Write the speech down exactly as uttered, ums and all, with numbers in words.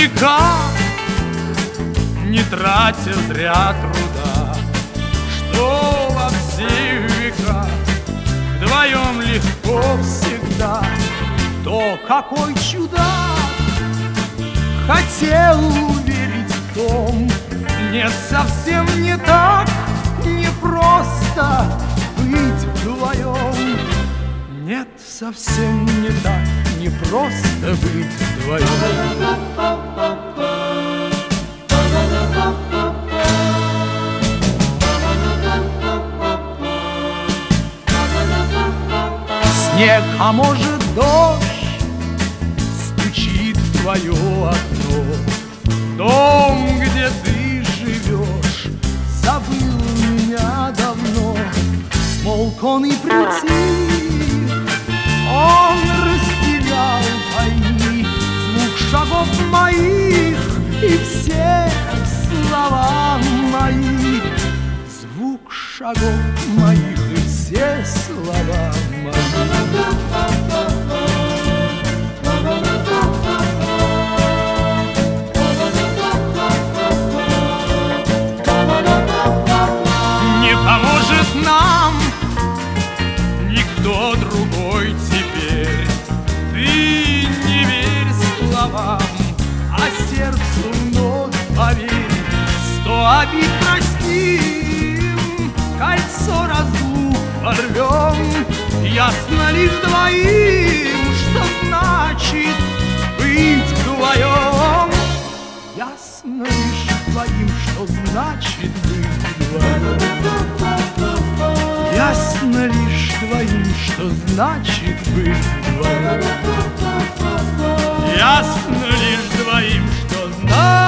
никак, не тратя зря труда, что во все века вдвоем легко всегда. То какой чудак хотел уверить в том, нет, совсем не так, не просто быть вдвоем. Нет, совсем не так, не просто быть вдвоем. Снег, а может дождь, стучит в твое окно. Дом, где ты живешь, забыл меня давно. Смолк он и притих, он растерял пойми звук шагов моих и все слова мои. Звук шагов моих и все слова мои. Не поможет нам никто другой теперь. Ты не верь словам, а сердцу вновь поверь. Сто обид простим, кольцо разлук порвем. Ясно лишь двоим, что значит быть вдвоем. Ясно лишь двоим, что значит быть вдвоем. Ясно лишь двоим, что значит быть вдвоем. Ясно лишь двоим, что значит